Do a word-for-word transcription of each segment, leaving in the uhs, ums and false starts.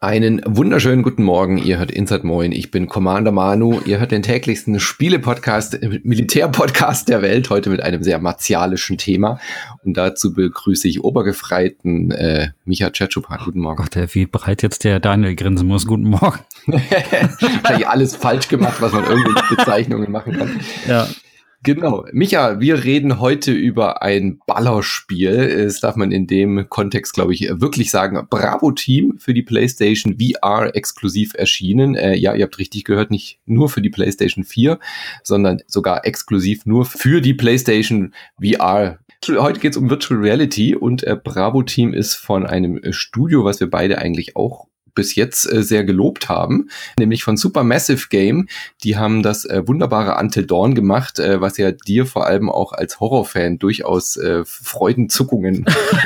Einen wunderschönen guten Morgen, ihr hört Inside Moin, ich bin Commander Manu, ihr hört den täglichsten Spiele-Podcast, Militär-Podcast der Welt, heute mit einem sehr martialischen Thema und dazu begrüße ich obergefreiten äh, Micha Tschetschupan, guten Morgen. Gott, wie breit jetzt der Daniel grinsen muss, guten Morgen. Wahrscheinlich alles falsch gemacht, was man irgendwie mit Bezeichnungen machen kann. Ja. Genau. Micha, wir reden heute über ein Ballerspiel. Das darf man in dem Kontext, glaube ich, wirklich sagen. Bravo Team für die PlayStation V R exklusiv erschienen. Äh, ja, ihr habt richtig gehört, nicht nur für die PlayStation vier, sondern sogar exklusiv nur für die PlayStation V R. Heute geht es um Virtual Reality und äh, Bravo Team ist von einem Studio, was wir beide eigentlich auch bis jetzt äh, sehr gelobt haben, nämlich von Supermassive Game. Die haben das äh, wunderbare Until Dawn gemacht, äh, was ja dir vor allem auch als Horrorfan durchaus äh, Freudenzuckungen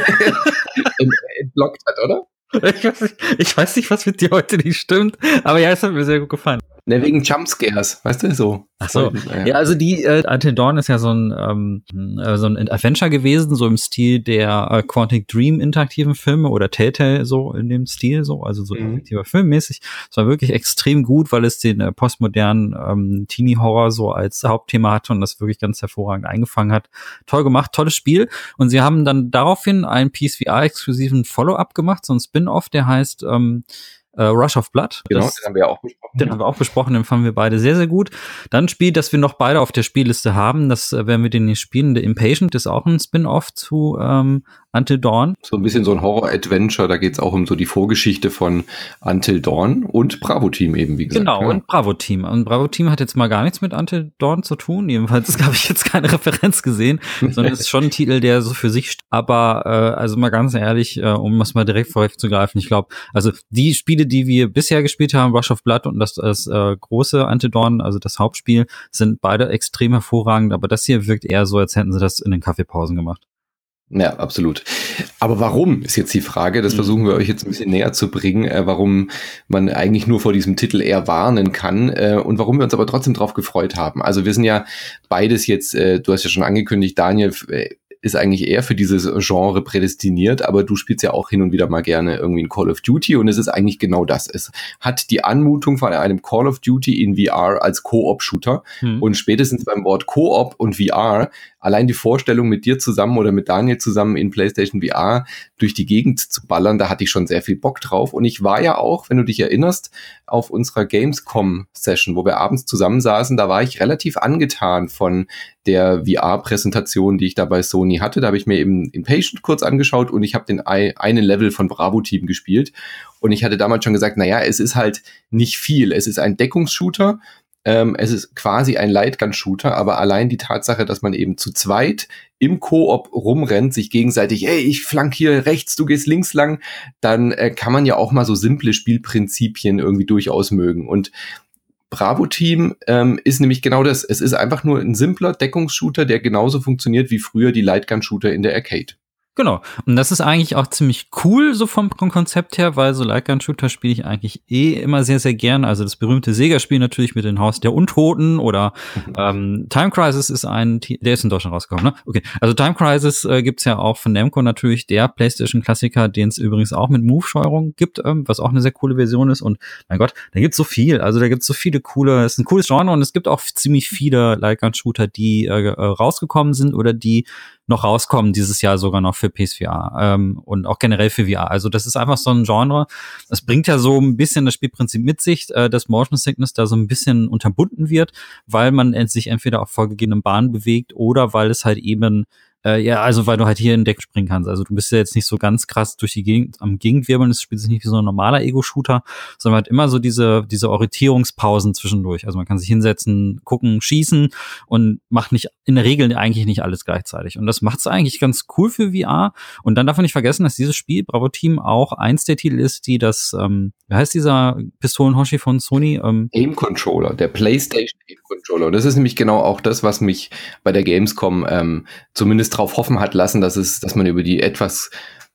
entlockt hat, oder? Ich weiß, nicht, ich weiß nicht, was mit dir heute nicht stimmt, aber ja, es hat mir sehr gut gefallen. Ne, wegen Jumpscares, weißt du, so. Ach so, ja, also die äh, Until Dawn ist ja so ein ähm, äh, so ein Adventure gewesen, so im Stil der äh, Quantic Dream interaktiven Filme oder Telltale so in dem Stil, so also so Mhm. interaktiver Filmmäßig. Es war wirklich extrem gut, weil es den äh, postmodernen ähm, Teenie-Horror so als Hauptthema hatte und das wirklich ganz hervorragend eingefangen hat. Toll gemacht, tolles Spiel. Und sie haben dann daraufhin einen P S V R-exklusiven Follow-up gemacht, so ein Spin-off, der heißt ähm, Uh, Rush of Blood. Genau, das, den haben wir ja auch besprochen. Den haben wir auch besprochen, den fanden wir beide sehr, sehr gut. Dann ein Spiel, das wir noch beide auf der Spielliste haben, das äh, werden wir den nicht spielen. The Impatient ist auch ein Spin-off zu ähm, Until Dawn. So ein bisschen so ein Horror-Adventure, da geht's auch um so die Vorgeschichte von Until Dawn und Bravo Team eben, wie gesagt. Genau, ja. und Bravo Team. Und Bravo Team hat jetzt mal gar nichts mit Until Dawn zu tun. Jedenfalls habe ich jetzt keine Referenz gesehen, sondern es ist schon ein Titel, der so für sich, aber äh, also mal ganz ehrlich, äh, um es mal direkt vorwegzugreifen, ich glaube, also die Spiele, die wir bisher gespielt haben, Rush of Blood und das, das äh, große Until Dawn, also das Hauptspiel, sind beide extrem hervorragend, aber das hier wirkt eher so, als hätten sie das in den Kaffeepausen gemacht. Ja, absolut. Aber warum ist jetzt die Frage, das Mhm. versuchen wir euch jetzt ein bisschen näher zu bringen, äh, warum man eigentlich nur vor diesem Titel eher warnen kann äh, und warum wir uns aber trotzdem drauf gefreut haben. Also wir sind ja beides jetzt, äh, du hast ja schon angekündigt, Daniel äh, ist eigentlich eher für dieses Genre prädestiniert, aber du spielst ja auch hin und wieder mal gerne irgendwie ein Call of Duty und es ist eigentlich genau das. Es hat die Anmutung von einem Call of Duty in V R als Koop-Shooter Mhm. und spätestens beim Wort Koop und V R, allein die Vorstellung mit dir zusammen oder mit Daniel zusammen in PlayStation V R durch die Gegend zu ballern, da hatte ich schon sehr viel Bock drauf und ich war ja auch, wenn du dich erinnerst, auf unserer Gamescom-Session, wo wir abends zusammensaßen, da war ich relativ angetan von der V R-Präsentation, die ich da bei Sony hatte. Da habe ich mir eben Impatient kurz angeschaut und ich habe den ein, einen Level von Bravo Team gespielt. Und ich hatte damals schon gesagt, naja, es ist halt nicht viel. Es ist ein Deckungsshooter, ähm, es ist quasi ein Lightgun-Shooter, aber allein die Tatsache, dass man eben zu zweit im Koop rumrennt, sich gegenseitig, ey, ich flankiere rechts, du gehst links lang, dann äh, kann man ja auch mal so simple Spielprinzipien irgendwie durchaus mögen. Und Bravo Team ähm, ist nämlich genau das. Es ist einfach nur ein simpler Deckungsshooter, der genauso funktioniert wie früher die Lightgun-Shooter in der Arcade. Genau. Und das ist eigentlich auch ziemlich cool, so vom Konzept her, weil so Lightgun-Shooter spiele ich eigentlich eh immer sehr, sehr gern. Also das berühmte Sega-Spiel natürlich mit dem Haus der Untoten oder ähm, Time Crisis ist ein, der ist in Deutschland rausgekommen, ne? Okay. Also Time Crisis äh, gibt's ja auch von Namco natürlich, der PlayStation-Klassiker, den es übrigens auch mit Move-Steuerung gibt, ähm, was auch eine sehr coole Version ist. Und mein Gott, da gibt's so viel. Also da gibt's so viele coole, es ist ein cooles Genre und es gibt auch ziemlich viele Lightgun-Shooter, die äh, rausgekommen sind oder die noch rauskommen dieses Jahr sogar noch für P S V R ähm, und auch generell für V R. Also das ist einfach so ein Genre, das bringt ja so ein bisschen das Spielprinzip mit sich, äh, dass Motion Sickness da so ein bisschen unterbunden wird, weil man sich entweder auf vorgegebenen Bahnen bewegt oder weil es halt eben Äh, ja, also weil du halt hier in Deck springen kannst. Also du bist ja jetzt nicht so ganz krass durch die Gegend am Gegenwirbeln. Das spielt sich nicht wie so ein normaler Ego-Shooter, sondern halt immer so diese diese Orientierungspausen zwischendurch. Also man kann sich hinsetzen, gucken, schießen und macht nicht in der Regel eigentlich nicht alles gleichzeitig. Und das macht es eigentlich ganz cool für V R. Und dann darf man nicht vergessen, dass dieses Spiel, Bravo Team, auch eins der Titel ist, die das, ähm, wie heißt dieser Pistolen-Hoshi von Sony? Ähm, Aim-Controller, der PlayStation Aim-Controller. Das ist nämlich genau auch das, was mich bei der Gamescom ähm, zumindest drauf hoffen hat lassen, dass es, dass man über die etwas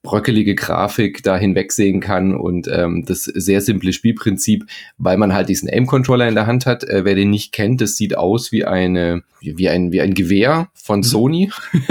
bröckelige Grafik da hinwegsehen kann und ähm, das sehr simple Spielprinzip, weil man halt diesen Aim-Controller in der Hand hat. Äh, wer den nicht kennt, das sieht aus wie eine wie ein wie ein Gewehr von mhm. Sony.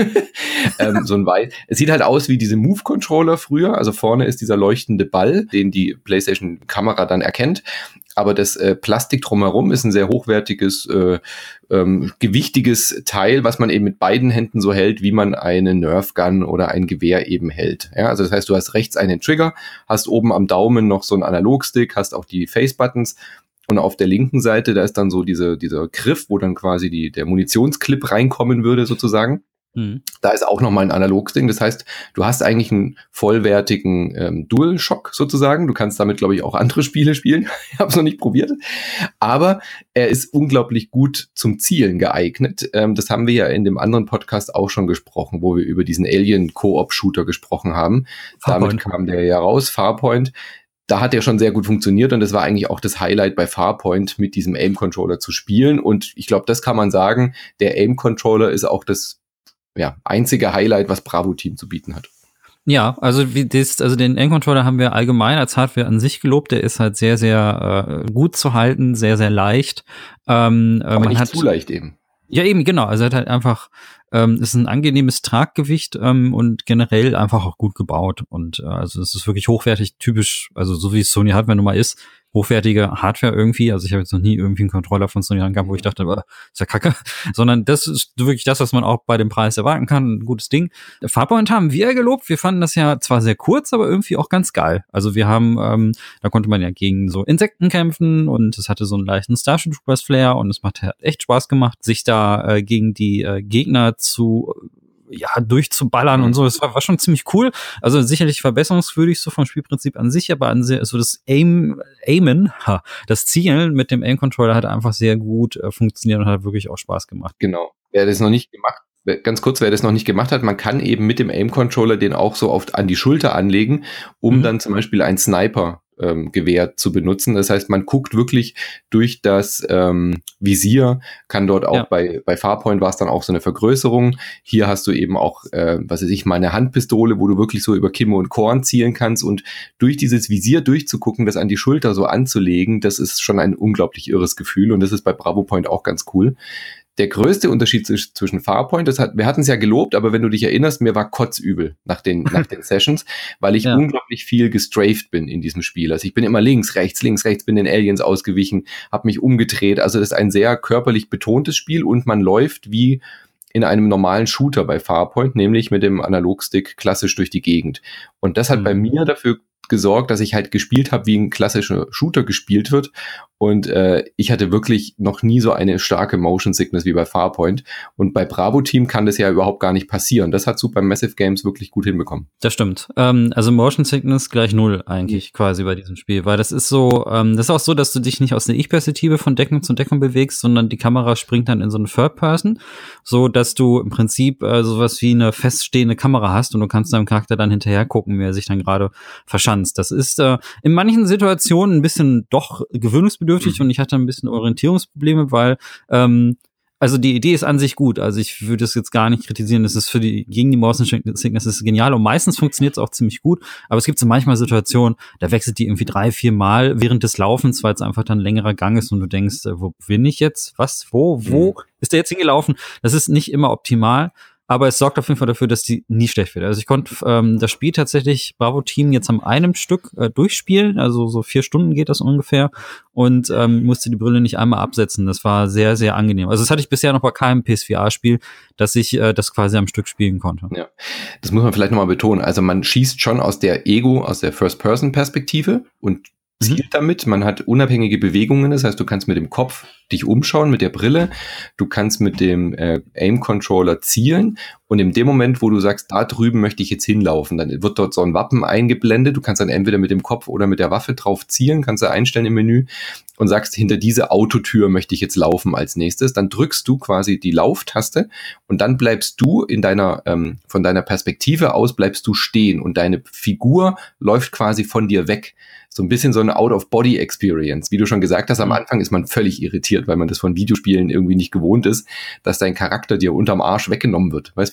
ähm, so ein Weiß. Es sieht halt aus wie diese Move-Controller früher. Also vorne ist dieser leuchtende Ball, den die PlayStation-Kamera dann erkennt. Aber das äh, Plastik drumherum ist ein sehr hochwertiges, äh, ähm, gewichtiges Teil, was man eben mit beiden Händen so hält, wie man eine Nerf Gun oder ein Gewehr eben hält. Ja, also das heißt, du hast rechts einen Trigger, hast oben am Daumen noch so einen Analogstick, hast auch die Face-Buttons und auf der linken Seite, da ist dann so diese, dieser Griff, wo dann quasi die, der Munitionsclip reinkommen würde sozusagen. Mhm. Da ist auch nochmal ein Analogsding. Das heißt, du hast eigentlich einen vollwertigen ähm, DualShock sozusagen. Du kannst damit, glaube ich, auch andere Spiele spielen. Ich habe es noch nicht probiert. Aber er ist unglaublich gut zum Zielen geeignet. Ähm, das haben wir ja in dem anderen Podcast auch schon gesprochen, wo wir über diesen Alien-Koop-Shooter gesprochen haben. Farpoint. Damit kam der ja raus, Farpoint. Da hat er schon sehr gut funktioniert und das war eigentlich auch das Highlight bei Farpoint, mit diesem Aim-Controller zu spielen. Und ich glaube, das kann man sagen, der Aim-Controller ist auch das ja, einzige Highlight, was Bravo Team zu bieten hat. Ja, also wie das, also den Aim-Controller haben wir allgemein als Hardware an sich gelobt. Der ist halt sehr, sehr äh, gut zu halten, sehr, sehr leicht. Ähm, Aber man nicht hat, zu leicht eben. Ja, eben, genau. Also er hat halt einfach, ähm, ist ein angenehmes Traggewicht ähm, und generell einfach auch gut gebaut. Und äh, also es ist wirklich hochwertig, typisch, also so wie Sony Hardware nun mal ist, hochwertige Hardware irgendwie. Also ich habe jetzt noch nie irgendwie einen Controller von Sony angehabt, wo ich dachte, oh, ist ja kacke. Sondern das ist wirklich das, was man auch bei dem Preis erwarten kann. Ein gutes Ding. Farpoint haben wir gelobt. Wir fanden das ja zwar sehr kurz, aber irgendwie auch ganz geil. Also wir haben, ähm, da konnte man ja gegen so Insekten kämpfen und es hatte so einen leichten Starship Troopers Flair und es macht hat echt Spaß gemacht, sich da äh, gegen die äh, Gegner zu ja, durchzuballern und so. Das war, war schon ziemlich cool. Also sicherlich verbesserungswürdig so vom Spielprinzip an sich, aber an sehr, so das Aim, Aimen, ha, das Zielen mit dem Aim-Controller hat einfach sehr gut äh, funktioniert und hat wirklich auch Spaß gemacht. Genau. Wer das noch nicht gemacht, ganz kurz, wer das noch nicht gemacht hat, man kann eben mit dem Aim-Controller den auch so oft an die Schulter anlegen, um mhm. dann zum Beispiel ein Sniper ähm, Gewehr zu benutzen. Das heißt, man guckt wirklich durch das ähm, Visier, kann dort auch ja. bei bei Farpoint war es dann auch so eine Vergrößerung. Hier hast du eben auch, äh, was weiß ich, mal eine Handpistole, wo du wirklich so über Kimme und Korn zielen kannst und durch dieses Visier durchzugucken, das an die Schulter so anzulegen, das ist schon ein unglaublich irres Gefühl und das ist bei Bravo Point auch ganz cool. Der größte Unterschied zwischen Farpoint, das hat, wir hatten es ja gelobt, aber wenn du dich erinnerst, mir war kotzübel nach den, nach den Sessions, weil ich ja. unglaublich viel gestrafed bin in diesem Spiel. Also ich bin immer links, rechts, links, rechts, bin den Aliens ausgewichen, habe mich umgedreht. Also das ist ein sehr körperlich betontes Spiel und man läuft wie in einem normalen Shooter bei Farpoint, nämlich mit dem Analogstick klassisch durch die Gegend. Und das hat mhm. bei mir dafür gesorgt, dass ich halt gespielt habe, wie ein klassischer Shooter gespielt wird. Und äh, ich hatte wirklich noch nie so eine starke Motion Sickness wie bei Farpoint. Und bei Bravo Team kann das ja überhaupt gar nicht passieren. Das hat Supermassive Games wirklich gut hinbekommen. Das stimmt. Ähm, also Motion Sickness gleich null eigentlich mhm. quasi bei diesem Spiel. Weil das ist so, ähm, das ist auch so, dass du dich nicht aus der Ich-Perspektive von Deckung zu Deckung bewegst, sondern die Kamera springt dann in so eine Third-Person, so dass du im Prinzip äh, sowas wie eine feststehende Kamera hast und du kannst deinem Charakter dann hinterher gucken, wie er sich dann gerade verschanzt. Das ist äh, in manchen Situationen ein bisschen doch gewöhnungsbedürftig mhm. und ich hatte ein bisschen Orientierungsprobleme, weil ähm, also die Idee ist an sich gut. Also ich würde es jetzt gar nicht kritisieren. Das ist für die gegen die Motion Sickness ist genial und meistens funktioniert es auch ziemlich gut. Aber es gibt so manchmal Situationen, da wechselt die irgendwie drei, vier Mal während des Laufens, weil es einfach dann ein längerer Gang ist und du denkst, äh, wo bin ich jetzt? Was? Wo? Wo mhm. ist der jetzt hingelaufen? Das ist nicht immer optimal. Aber es sorgt auf jeden Fall dafür, dass die nie schlecht wird. Also ich konnte ähm, das Spiel tatsächlich Bravo Team jetzt am einem Stück äh, durchspielen. Also so vier Stunden geht das ungefähr. Und ähm, musste die Brille nicht einmal absetzen. Das war sehr, sehr angenehm. Also das hatte ich bisher noch bei keinem P S V R-Spiel, dass ich äh, das quasi am Stück spielen konnte. Ja, das muss man vielleicht nochmal betonen. Also man schießt schon aus der Ego, aus der First-Person-Perspektive und zielt damit. Man hat unabhängige Bewegungen, das heißt, du kannst mit dem Kopf dich umschauen, mit der Brille, du kannst mit dem äh, Aim-Controller zielen und in dem Moment, wo du sagst, da drüben möchte ich jetzt hinlaufen, dann wird dort so ein Wappen eingeblendet, du kannst dann entweder mit dem Kopf oder mit der Waffe drauf zielen, kannst du einstellen im Menü und sagst, hinter diese Autotür möchte ich jetzt laufen als nächstes, dann drückst du quasi die Lauftaste und dann bleibst du in deiner, ähm, von deiner Perspektive aus bleibst du stehen und deine Figur läuft quasi von dir weg. So ein bisschen so eine Out-of-Body-Experience. Wie du schon gesagt hast, am Anfang ist man völlig irritiert, weil man das von Videospielen irgendwie nicht gewohnt ist, dass dein Charakter dir unterm Arsch weggenommen wird. Weißt du, wie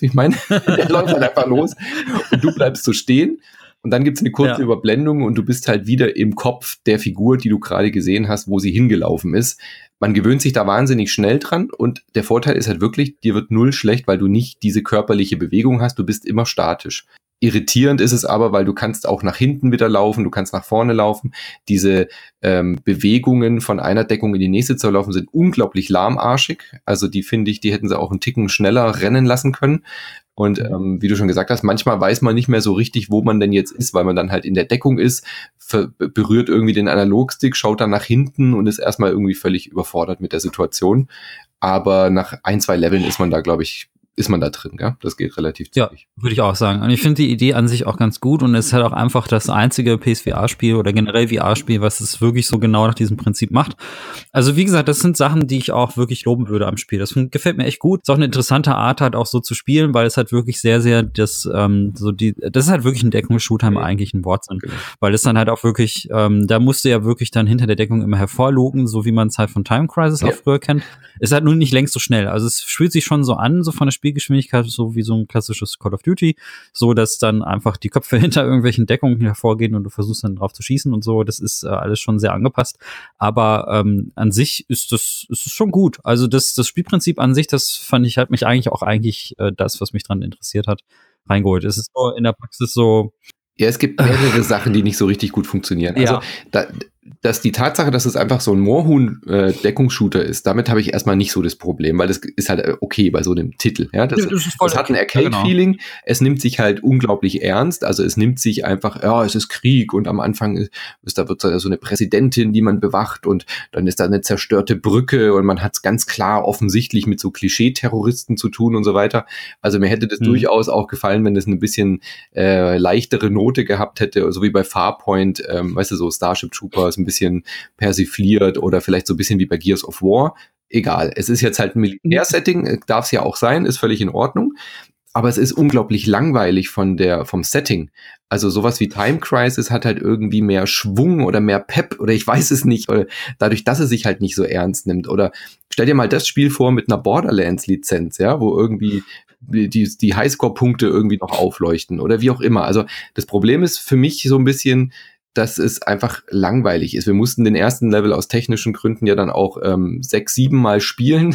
Ich meine, der läuft halt einfach los und du bleibst so stehen. Und dann gibt's eine kurze ja. Überblendung und du bist halt wieder im Kopf der Figur, die du gerade gesehen hast, wo sie hingelaufen ist. Man gewöhnt sich da wahnsinnig schnell dran und der Vorteil ist halt wirklich, dir wird null schlecht, weil du nicht diese körperliche Bewegung hast, du bist immer statisch. Irritierend ist es aber, weil du kannst auch nach hinten wieder laufen, du kannst nach vorne laufen. Diese ähm, Bewegungen von einer Deckung in die nächste zu laufen sind unglaublich lahmarschig. Also die finde ich, die hätten sie auch einen Ticken schneller rennen lassen können. Und ähm, wie du schon gesagt hast, manchmal weiß man nicht mehr so richtig, wo man denn jetzt ist, weil man dann halt in der Deckung ist, ver- berührt irgendwie den Analogstick, schaut dann nach hinten und ist erstmal irgendwie völlig überfordert mit der Situation. Aber nach ein, zwei Leveln ist man da, glaube ich, ist man da drin, ja? Das geht relativ zügig. Ja, würde ich auch sagen. Und ich finde die Idee an sich auch ganz gut und es ist halt auch einfach das einzige P S V R-Spiel oder generell V R-Spiel, was es wirklich so genau nach diesem Prinzip macht. Also wie gesagt, das sind Sachen, die ich auch wirklich loben würde am Spiel. Das gefällt mir echt gut. Ist auch eine interessante Art halt auch so zu spielen, weil es halt wirklich sehr, sehr das, ähm, so die, das ist halt wirklich ein Deckungsshooter im eigentlichen Wortsinn. Genau. Weil es dann halt auch wirklich, ähm, da musst du ja wirklich dann hinter der Deckung immer hervorlugen, so wie man es halt von Time Crisis ja. auch früher kennt. Ist halt nur nicht längst so schnell. Also es fühlt sich schon so an, so von der Spielgeschwindigkeit, so wie so ein klassisches Call of Duty, so dass dann einfach die Köpfe hinter irgendwelchen Deckungen hervorgehen und du versuchst dann drauf zu schießen und so. Das ist äh, alles schon sehr angepasst. Aber ähm, an sich ist das, ist das schon gut. Also das, das Spielprinzip an sich, das fand ich, hat mich eigentlich auch eigentlich äh, das, was mich dran interessiert hat, reingeholt. Es ist nur in der Praxis so. Ja, es gibt mehrere Sachen, die nicht so richtig gut funktionieren. Also ja. da, dass die Tatsache, dass es einfach so ein Moorhuhn-Deckungsshooter ist, damit habe ich erstmal nicht so das Problem, weil das ist halt okay bei so einem Titel. Ja, das, ja, das, das hat ein Arcade-Feeling. Ja, genau. Es nimmt sich halt unglaublich ernst. Also es nimmt sich einfach, ja, es ist Krieg und am Anfang ist da wird so eine Präsidentin, die man bewacht und dann ist da eine zerstörte Brücke und man hat es ganz klar offensichtlich mit so Klischee-Terroristen zu tun und so weiter. Also mir hätte das hm. durchaus auch gefallen, wenn das ein bisschen äh, leichtere Note gehabt hätte, so wie bei Farpoint, ähm, weißt du, so Starship Troopers, ein bisschen persifliert oder vielleicht so ein bisschen wie bei Gears of War. Egal, es ist jetzt halt ein Militärsetting, darf es ja auch sein, ist völlig in Ordnung. Aber es ist unglaublich langweilig von der, vom Setting. Also sowas wie Time Crisis hat halt irgendwie mehr Schwung oder mehr Pep oder ich weiß es nicht, oder dadurch, dass es sich halt nicht so ernst nimmt. Oder stell dir mal das Spiel vor mit einer Borderlands-Lizenz, ja, wo irgendwie die, die Highscore-Punkte irgendwie noch aufleuchten oder wie auch immer. Also das Problem ist für mich so ein bisschen, dass es einfach langweilig ist. Wir mussten den ersten Level aus technischen Gründen ja dann auch ähm, sechs, sieben Mal spielen.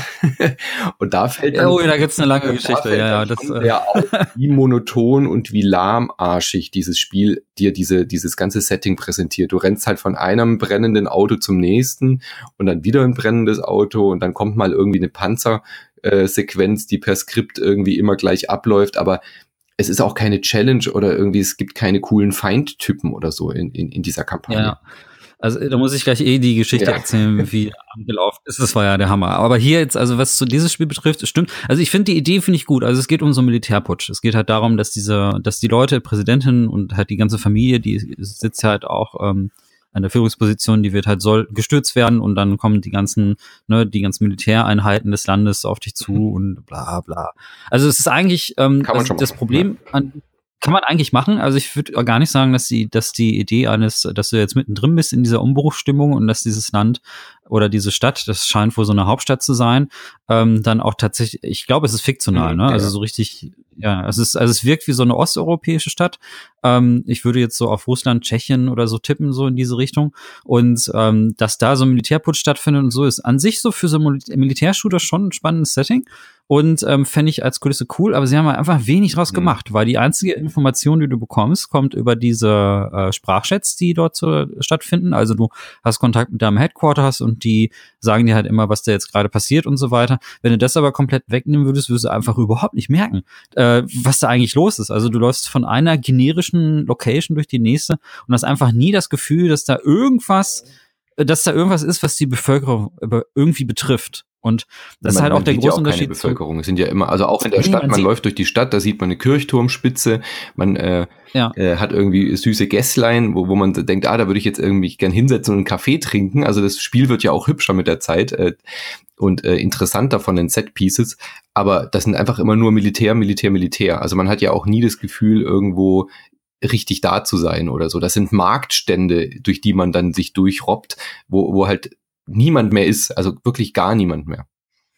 Und da fällt dann... Oh, da gibt's eine lange Geschichte. Ja, ja, das, äh ja auch, wie monoton und wie lahmarschig dieses Spiel dir diese dieses ganze Setting präsentiert. Du rennst halt von einem brennenden Auto zum nächsten und dann wieder ein brennendes Auto und dann kommt mal irgendwie eine Panzersequenz, die per Skript irgendwie immer gleich abläuft, aber es ist auch keine Challenge oder irgendwie, es gibt keine coolen Feindtypen oder so in, in, in dieser Kampagne. Ja, also da muss ich gleich eh die Geschichte ja. erzählen, wie abgelaufen ist. Das war ja der Hammer. Aber hier jetzt, also was zu dieses Spiel betrifft, stimmt. Also ich finde die Idee, finde ich gut. Also es geht um so einen Militärputsch. Es geht halt darum, dass diese, dass die Leute, Präsidentin und halt die ganze Familie, die sitzt halt auch ähm, an der Führungsposition, die wird halt soll gestürzt werden und dann kommen die ganzen, ne, die ganzen Militäreinheiten des Landes auf dich zu mhm. und bla bla. Also es ist eigentlich ähm, kann man also schon das machen. Problem an kann man eigentlich machen. Also ich würde gar nicht sagen, dass die, dass die Idee eines, dass du jetzt mittendrin bist in dieser Umbruchsstimmung und dass dieses Land oder diese Stadt, das scheint wohl so eine Hauptstadt zu sein, ähm, dann auch tatsächlich, ich glaube, es ist fiktional, mhm, ne? Ja. Also so richtig, ja, es ist, also es wirkt wie so eine osteuropäische Stadt. Ähm, ich würde jetzt so auf Russland, Tschechien oder so tippen, so in diese Richtung. Und ähm, dass da so ein Militärputsch stattfindet und so, ist an sich so für so ein Militärshooter schon ein spannendes Setting. Und ähm, fände ich als Kulisse cool, aber sie haben einfach wenig draus mhm. gemacht, weil die einzige Information, die du bekommst, kommt über diese äh, Sprachchats, die dort so stattfinden. Also du hast Kontakt mit deinem Headquarters und die sagen dir halt immer, was da jetzt gerade passiert und so weiter. Wenn du das aber komplett wegnehmen würdest, würdest du einfach überhaupt nicht merken, äh, was da eigentlich los ist. Also du läufst von einer generischen Location durch die nächste und hast einfach nie das Gefühl, dass da irgendwas, dass da irgendwas ist, was die Bevölkerung irgendwie betrifft. Und das man, ist halt auch der große ja auch Unterschied. Keine Bevölkerung. Es sind ja immer, also auch in der nee, Stadt, man, man läuft durch die Stadt, da sieht man eine Kirchturmspitze, man äh, ja. äh, hat irgendwie süße Gässlein, wo, wo man denkt, ah, da würde ich jetzt irgendwie gern hinsetzen und einen Kaffee trinken. Also das Spiel wird ja auch hübscher mit der Zeit äh, und äh, interessanter von den Set-Pieces. Aber das sind einfach immer nur Militär, Militär, Militär. Also man hat ja auch nie das Gefühl, irgendwo richtig da zu sein oder so. Das sind Marktstände, durch die man dann sich durchrobbt, wo, wo halt niemand mehr ist, also wirklich gar niemand mehr.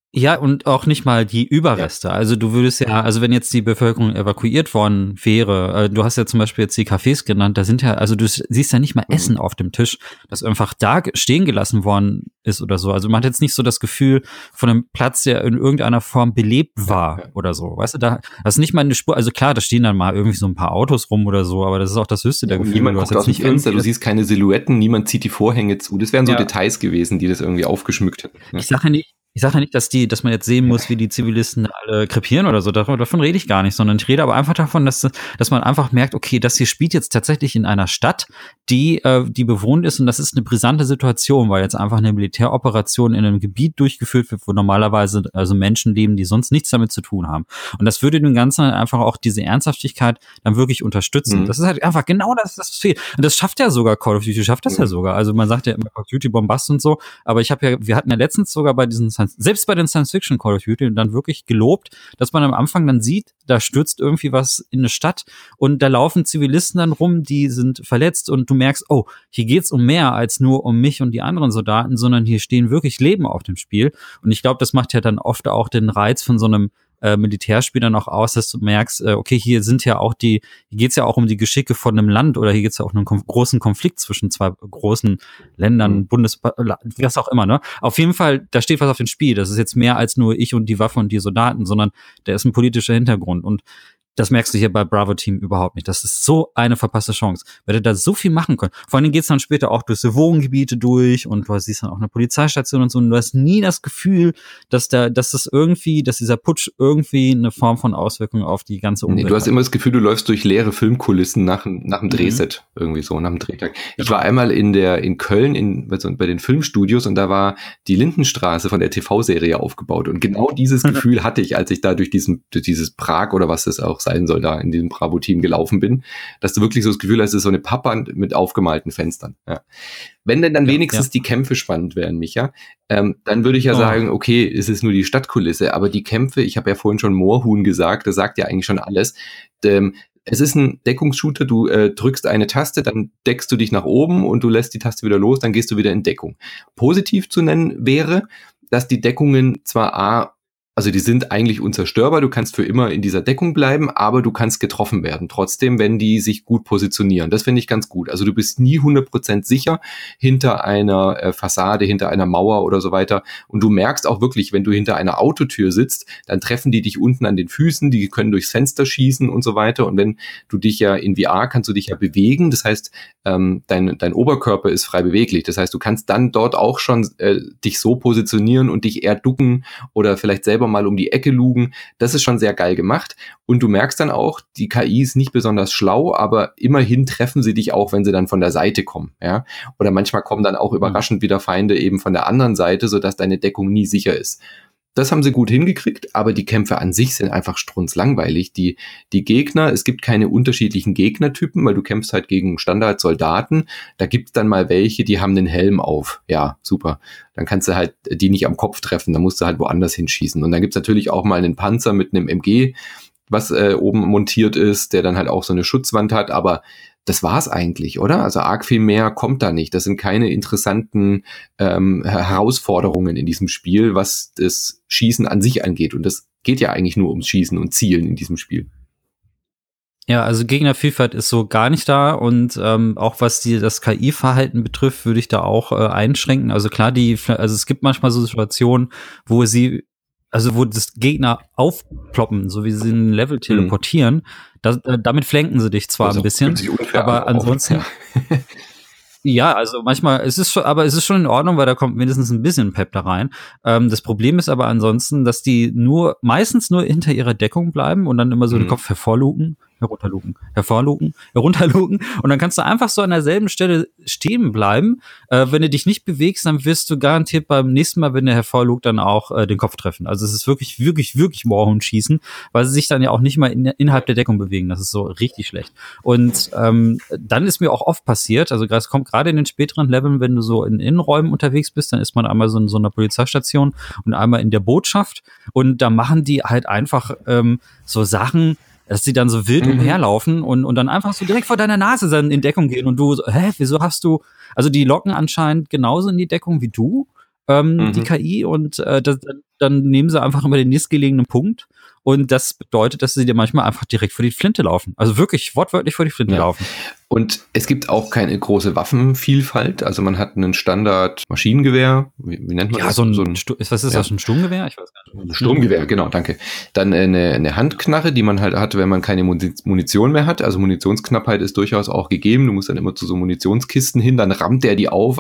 Ja, und auch nicht mal die Überreste. Ja. Also du würdest ja, also wenn jetzt die Bevölkerung evakuiert worden wäre, äh, du hast ja zum Beispiel jetzt die Cafés genannt, da sind ja, also du siehst ja nicht mal Essen mhm. auf dem Tisch, das einfach da stehen gelassen worden ist oder so. Also man hat jetzt nicht so das Gefühl von einem Platz, der in irgendeiner Form belebt war ja, ja. oder so. Weißt du, da das ist nicht mal eine Spur, also klar, da stehen dann mal irgendwie so ein paar Autos rum oder so, aber das ist auch das höchste der ja, Gefühle. Niemand guckt aus dem Fenster, du siehst keine Silhouetten, niemand zieht die Vorhänge zu. Das wären so ja. Details gewesen, die das irgendwie aufgeschmückt hätten. Ja. Ich sage ja nicht, Ich sage ja nicht, dass die, dass man jetzt sehen muss, wie die Zivilisten alle krepieren oder so. Davon, davon rede ich gar nicht, sondern ich rede aber einfach davon, dass, dass man einfach merkt, okay, das hier spielt jetzt tatsächlich in einer Stadt, die, äh, die bewohnt ist, und das ist eine brisante Situation, weil jetzt einfach eine Militäroperation in einem Gebiet durchgeführt wird, wo normalerweise also Menschen leben, die sonst nichts damit zu tun haben. Und das würde dem Ganzen einfach auch diese Ernsthaftigkeit dann wirklich unterstützen. Mhm. Das ist halt einfach genau das, das fehlt. Und das schafft ja sogar Call of Duty, schafft das mhm. ja sogar. Also man sagt ja immer Call of Duty Bombast und so, aber ich habe ja, wir hatten ja letztens sogar bei diesen selbst bei den Science-Fiction Call of Duty dann wirklich gelobt, dass man am Anfang dann sieht, da stürzt irgendwie was in eine Stadt und da laufen Zivilisten dann rum, die sind verletzt und du merkst, oh, hier geht's um mehr als nur um mich und die anderen Soldaten, sondern hier stehen wirklich Leben auf dem Spiel. Und ich glaube, das macht ja dann oft auch den Reiz von so einem äh, Militärspiel dann auch aus, dass du merkst, äh, okay, hier sind ja auch die, hier geht's ja auch um die Geschicke von einem Land oder hier geht's ja auch um einen kom- großen Konflikt zwischen zwei großen Ländern, mhm. Bundes, was auch immer, ne? Auf jeden Fall, da steht was auf dem Spiel. Das ist jetzt mehr als nur ich und die Waffe und die Soldaten, sondern da ist ein politischer Hintergrund und das merkst du hier bei Bravo Team überhaupt nicht. Das ist so eine verpasste Chance, weil du da so viel machen können. Vor allem geht's dann später auch durch so Wohngebiete durch und du siehst dann auch eine Polizeistation und so und du hast nie das Gefühl, dass da, dass das irgendwie, dass dieser Putsch irgendwie eine Form von Auswirkung auf die ganze Umwelt nee, du hast hat. immer das Gefühl, du läufst durch leere Filmkulissen nach, nach einem Drehset, mhm. irgendwie so, nach einem Drehtag. Ich war einmal in der, in Köln, in, also bei den Filmstudios und da war die Lindenstraße von der T V-Serie aufgebaut und genau dieses Gefühl hatte ich, als ich da durch diesen, durch dieses Prag oder was das auch sein soll, da in diesem Bravo-Team gelaufen bin, dass du wirklich so das Gefühl hast, es ist so eine Pappwand mit aufgemalten Fenstern. Ja. Wenn denn dann ja, wenigstens ja. die Kämpfe spannend wären, Micha, ähm, dann würde ich ja oh. sagen, okay, es ist nur die Stadtkulisse, aber die Kämpfe, ich habe ja vorhin schon Moorhuhn gesagt, das sagt ja eigentlich schon alles. Ähm, es ist ein Deckungsshooter, du äh, drückst eine Taste, dann deckst du dich nach oben und du lässt die Taste wieder los, dann gehst du wieder in Deckung. Positiv zu nennen wäre, dass die Deckungen zwar A, also die sind eigentlich unzerstörbar, du kannst für immer in dieser Deckung bleiben, aber du kannst getroffen werden, trotzdem, wenn die sich gut positionieren. Das finde ich ganz gut. Also du bist nie hundert Prozent sicher hinter einer äh, Fassade, hinter einer Mauer oder so weiter. Und du merkst auch wirklich, wenn du hinter einer Autotür sitzt, dann treffen die dich unten an den Füßen, die können durchs Fenster schießen und so weiter. Und wenn du dich ja in V R, kannst du dich ja bewegen, das heißt, ähm, dein, dein Oberkörper ist frei beweglich. Das heißt, du kannst dann dort auch schon äh, dich so positionieren und dich eher ducken oder vielleicht selber mal um die Ecke lugen. Das ist schon sehr geil gemacht. Und du merkst dann auch, die K I ist nicht besonders schlau, aber immerhin treffen sie dich auch, wenn sie dann von der Seite kommen. Ja? Oder manchmal kommen dann auch überraschend wieder Feinde eben von der anderen Seite, sodass deine Deckung nie sicher ist. Das haben sie gut hingekriegt, aber die Kämpfe an sich sind einfach strunzlangweilig. Die, die Gegner, es gibt keine unterschiedlichen Gegnertypen, weil du kämpfst halt gegen Standardsoldaten. Da gibt's dann mal welche, die haben den Helm auf. Ja, super. Dann kannst du halt die nicht am Kopf treffen, dann musst du halt woanders hinschießen. Und dann gibt's natürlich auch mal einen Panzer mit einem M G, was äh, oben montiert ist, der dann halt auch so eine Schutzwand hat, aber das war's eigentlich, oder? Also arg viel mehr kommt da nicht. Das sind keine interessanten ähm, Herausforderungen in diesem Spiel, was das Schießen an sich angeht. Und das geht ja eigentlich nur ums Schießen und Zielen in diesem Spiel. Ja, also Gegnervielfalt ist so gar nicht da und ähm, auch was die das K I-Verhalten betrifft, würde ich da auch äh, einschränken. Also klar, die, also es gibt manchmal so Situationen, wo sie Also wo das Gegner aufploppen, so wie sie in ein Level teleportieren, mhm. das, äh, damit flanken sie dich zwar also, ein bisschen, aber ansonsten auf, ja. Ja, also manchmal, es ist schon, aber es ist schon in Ordnung, weil da kommt mindestens ein bisschen Pep da rein. Ähm, das Problem ist aber ansonsten, dass die nur, meistens nur hinter ihrer Deckung bleiben und dann immer so mhm. den Kopf hervorluken, herunterluken, hervorluken, herunterluken und dann kannst du einfach so an derselben Stelle stehen bleiben. Äh, wenn du dich nicht bewegst, dann wirst du garantiert beim nächsten Mal, wenn der hervorlugt, dann auch äh, den Kopf treffen. Also es ist wirklich, wirklich, wirklich Moorhuhn schießen, weil sie sich dann ja auch nicht mal in, innerhalb der Deckung bewegen. Das ist so richtig schlecht. Und ähm, dann ist mir auch oft passiert, also es kommt gerade in den späteren Leveln, wenn du so in Innenräumen unterwegs bist, dann ist man einmal so in so einer Polizeistation und einmal in der Botschaft und da machen die halt einfach ähm, so Sachen, dass sie dann so wild mhm. umherlaufen und, und dann einfach so direkt vor deiner Nase dann in Deckung gehen und du so, hä, wieso hast du, also die locken anscheinend genauso in die Deckung wie du, ähm, mhm. die K I und äh, das, dann nehmen sie einfach immer den nächstgelegenen Punkt. Und das bedeutet, dass sie dir manchmal einfach direkt vor die Flinte laufen. Also wirklich wortwörtlich vor die Flinte ja. laufen. Und es gibt auch keine große Waffenvielfalt. Also man hat einen Standard-Maschinengewehr. Wie, wie nennt man ja, das? So ein, so ein Stu- was ist ja. das, ein Sturmgewehr? Ich weiß gar nicht. Ein Sturmgewehr, genau, danke. Dann eine, eine Handknarre, die man halt hat, wenn man keine Munition mehr hat. Also Munitionsknappheit ist durchaus auch gegeben. Du musst dann immer zu so Munitionskisten hin, dann rammt der die auf,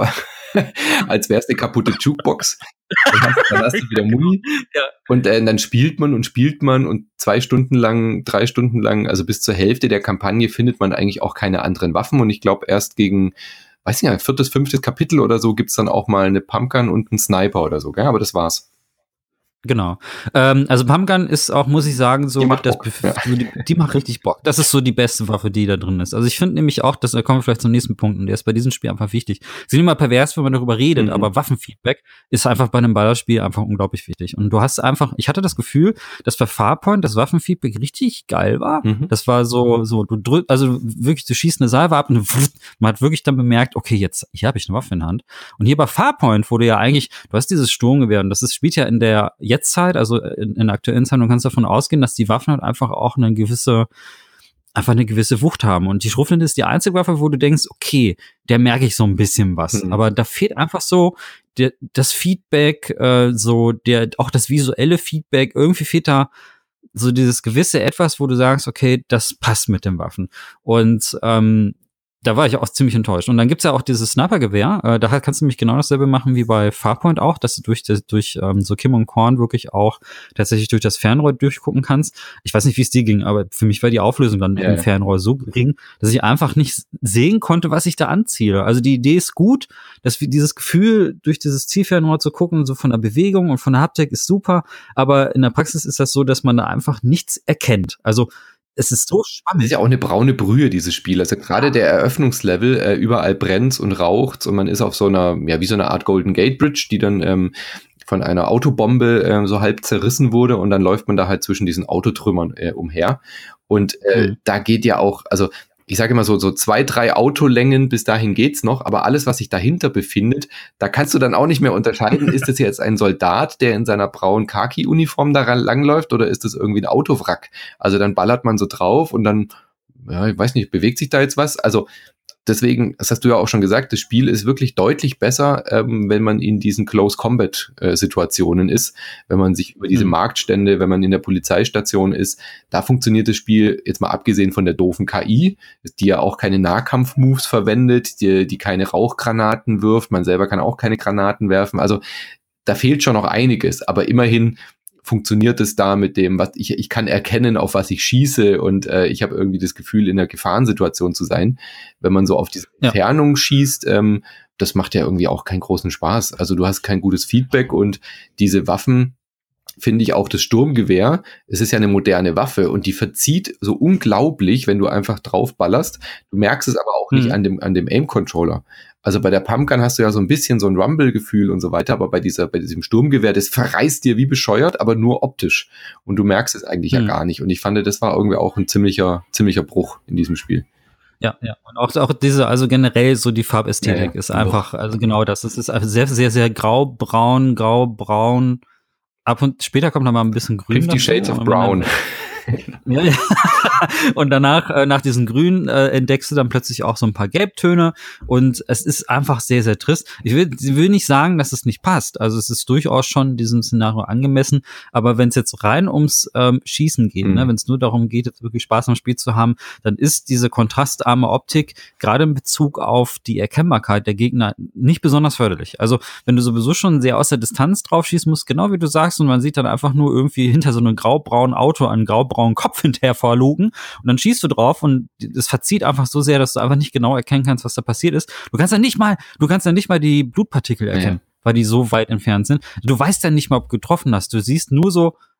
als wäre es eine kaputte Jukebox. Dann hast, dann hast du wieder Muni. Ja. Und äh, dann spielt man und spielt man und zwei Stunden lang, drei Stunden lang, also bis zur Hälfte der Kampagne findet man eigentlich auch keine anderen Waffen. Und ich glaube, erst gegen, weiß nicht, viertes, fünftes Kapitel oder so gibt's dann auch mal eine Pumpgun und einen Sniper oder so, gell? Aber das war's. Genau. Ähm, also Pumpgun ist auch, muss ich sagen, so, die macht, das, Bock, ja. die, die macht richtig Bock. Das ist so die beste Waffe, die da drin ist. Also ich finde nämlich auch, dass da kommen wir vielleicht zum nächsten Punkt und der ist bei diesem Spiel einfach wichtig. Es ist immer pervers, wenn man darüber redet, mhm. aber Waffenfeedback ist einfach bei einem Ballerspiel einfach unglaublich wichtig. Und du hast einfach, ich hatte das Gefühl, dass bei Farpoint das Waffenfeedback richtig geil war. Mhm. Das war so, so, du drückst, also wirklich, du schießt eine Salve ab und man hat wirklich dann bemerkt, okay, jetzt, hier habe ich eine Waffe in der Hand. Und hier bei Farpoint, wo du ja eigentlich, du hast dieses Sturmgewehr und das ist, spielt ja in der Jetztzeit, also in, in der aktuellen Zeit, du kannst davon ausgehen, dass die Waffen halt einfach auch eine gewisse, einfach eine gewisse Wucht haben. Und die Schrotflinte ist die einzige Waffe, wo du denkst, okay, der merke ich so ein bisschen was. Mhm. Aber da fehlt einfach so der, das Feedback, äh, so der, auch das visuelle Feedback, irgendwie fehlt da so dieses gewisse Etwas, wo du sagst, okay, das passt mit den Waffen. Und ähm, da war ich auch ziemlich enttäuscht. Und dann gibt's ja auch dieses Sniper-Gewehr. Äh, da kannst du nämlich genau dasselbe machen wie bei Farpoint auch, dass du durch, das, durch ähm, so Kim und Korn wirklich auch tatsächlich durch das Fernrohr durchgucken kannst. Ich weiß nicht, wie es dir ging, aber für mich war die Auflösung dann ja, im Fernrohr so gering, dass ich einfach nicht sehen konnte, was ich da anziele. Also die Idee ist gut, dass wir dieses Gefühl, durch dieses Zielfernrohr zu gucken, so von der Bewegung und von der Haptik ist super, aber in der Praxis ist das so, dass man da einfach nichts erkennt. Also es ist so spannend. Es ist ja auch eine braune Brühe, dieses Spiel. Also gerade der Eröffnungslevel, äh, überall brennt's und raucht's und man ist auf so einer, ja, wie so eine Art Golden Gate Bridge, die dann ähm, von einer Autobombe äh, so halb zerrissen wurde und dann läuft man da halt zwischen diesen Autotrümmern äh, umher. Und äh, mhm. da geht ja auch, also ich sage immer so, so zwei, drei Autolängen, bis dahin geht's noch, aber alles, was sich dahinter befindet, da kannst du dann auch nicht mehr unterscheiden, ist das jetzt ein Soldat, der in seiner braunen Khaki-Uniform da langläuft oder ist das irgendwie ein Autowrack? Also dann ballert man so drauf und dann, ja, ich weiß nicht, bewegt sich da jetzt was? Also deswegen, das hast du ja auch schon gesagt, das Spiel ist wirklich deutlich besser, ähm, wenn man in diesen Close-Combat-Situationen ist, wenn man sich über diese mhm. Marktstände, wenn man in der Polizeistation ist, da funktioniert das Spiel, jetzt mal abgesehen von der doofen K I, die ja auch keine Nahkampf-Moves verwendet, die, die keine Rauchgranaten wirft, man selber kann auch keine Granaten werfen, also da fehlt schon noch einiges, aber immerhin funktioniert es da mit dem, was ich ich kann erkennen, auf was ich schieße und äh, ich habe irgendwie das Gefühl, in einer Gefahrensituation zu sein. Wenn man so auf diese ja. Entfernung schießt, ähm, das macht ja irgendwie auch keinen großen Spaß. Also du hast kein gutes Feedback und diese Waffen, finde ich auch das Sturmgewehr, es ist ja eine moderne Waffe und die verzieht so unglaublich, wenn du einfach drauf ballerst. Du merkst es aber auch nicht mhm. an dem an dem Aim-Controller. Also bei der Pumpgun hast du ja so ein bisschen so ein Rumble-Gefühl und so weiter, aber bei dieser, bei diesem Sturmgewehr, das verreißt dir wie bescheuert, aber nur optisch. Und du merkst es eigentlich hm. ja gar nicht. Und ich fand, das war irgendwie auch ein ziemlicher, ziemlicher Bruch in diesem Spiel. Ja, ja. Und auch, auch diese, also generell so die Farbästhetik ja, ja. ist einfach, also genau das. Es ist einfach sehr, sehr, sehr grau-braun, grau-braun. Ab und später kommt noch mal ein bisschen grün. Fifty Shades of Brown. Ja, ja. Und danach, äh, nach diesem Grün, äh, entdeckst du dann plötzlich auch so ein paar Gelbtöne und es ist einfach sehr, sehr trist. Ich will, ich will nicht sagen, dass es nicht passt. Also es ist durchaus schon diesem Szenario angemessen, aber wenn es jetzt rein ums ähm, Schießen geht, mhm. ne, wenn es nur darum geht, jetzt wirklich Spaß am Spiel zu haben, dann ist diese kontrastarme Optik gerade in Bezug auf die Erkennbarkeit der Gegner nicht besonders förderlich. Also wenn du sowieso schon sehr aus der Distanz drauf schießen musst, genau wie du sagst, und man sieht dann einfach nur irgendwie hinter so einem graubraunen Auto einen graubraunen Kopf hinterher vorlugen und dann schießt du drauf und es verzieht einfach so sehr, dass du einfach nicht genau erkennen kannst, was da passiert ist. Du kannst ja nicht mal, du kannst ja nicht mal die Blutpartikel erkennen, ja. weil die so weit entfernt sind. Du weißt ja nicht mal, ob du getroffen hast. Du siehst nur so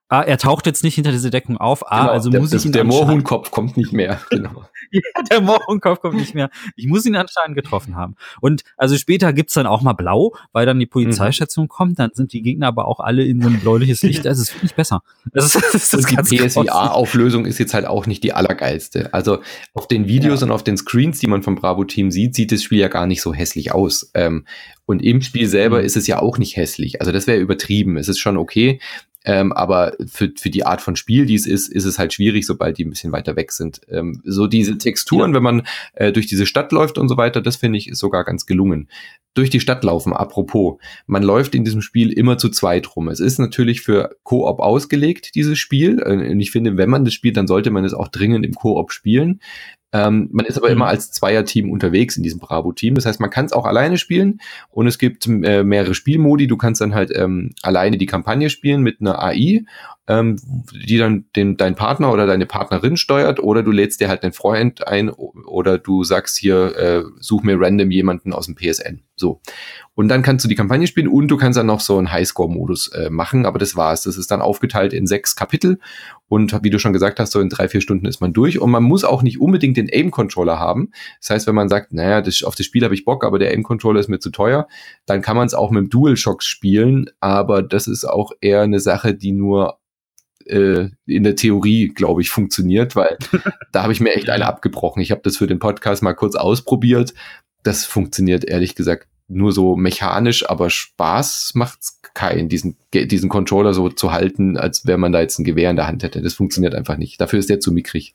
Ah, er taucht jetzt nicht hinter diese Deckung auf. Ah, genau, also der, muss ich ihn der Moorhuhnkopf kommt nicht mehr. Genau. Ja, der Moorhuhnkopf kommt nicht mehr. Ich muss ihn anscheinend getroffen haben. Und also später gibt's dann auch mal blau, weil dann die Polizeistation mhm. kommt. Dann sind die Gegner aber auch alle in so ein bläuliches Licht. Das ist wirklich besser. Das ist, das ist und die P S V R-Auflösung ist jetzt halt auch nicht die allergeilste. Also auf den Videos ja. und auf den Screens, die man vom Bravo-Team sieht, sieht das Spiel ja gar nicht so hässlich aus. Ähm, und im Spiel selber mhm. ist es ja auch nicht hässlich. Also das wäre übertrieben. Es ist schon okay. Ähm, aber für, für die Art von Spiel, die es ist, ist es halt schwierig, sobald die ein bisschen weiter weg sind. Ähm, so diese Texturen, ja. wenn man äh, durch diese Stadt läuft und so weiter, das finde ich ist sogar ganz gelungen. Durch die Stadt laufen, apropos, man läuft in diesem Spiel immer zu zweit rum. Es ist natürlich für Koop ausgelegt, dieses Spiel. Und ich finde, wenn man das spielt, dann sollte man es auch dringend im Koop spielen. Ähm, man ist aber mhm. immer als Zweierteam unterwegs in diesem Bravo-Team. Das heißt, man kann es auch alleine spielen und es gibt äh, mehrere Spielmodi. Du kannst dann halt ähm, alleine die Kampagne spielen mit einer A I, ähm, die dann den, dein Partner oder deine Partnerin steuert, oder du lädst dir halt einen Freund ein oder du sagst hier, äh, such mir random jemanden aus dem P S N. So. Und dann kannst du die Kampagne spielen und du kannst dann noch so einen Highscore-Modus äh, machen, aber das war's. Das ist dann aufgeteilt in sechs Kapitel und wie du schon gesagt hast, so in drei, vier Stunden ist man durch und man muss auch nicht unbedingt den Aim-Controller haben. Das heißt, wenn man sagt, naja, das, auf das Spiel habe ich Bock, aber der Aim-Controller ist mir zu teuer, dann kann man es auch mit dem DualShock spielen, aber das ist auch eher eine Sache, die nur äh, in der Theorie, glaube ich, funktioniert, weil da habe ich mir echt eine abgebrochen. Ich habe das für den Podcast mal kurz ausprobiert. Das funktioniert ehrlich gesagt nur so mechanisch, aber Spaß macht's keinen, diesen, diesen Controller so zu halten, als wenn man da jetzt ein Gewehr in der Hand hätte. Das funktioniert einfach nicht. Dafür ist der zu mickrig.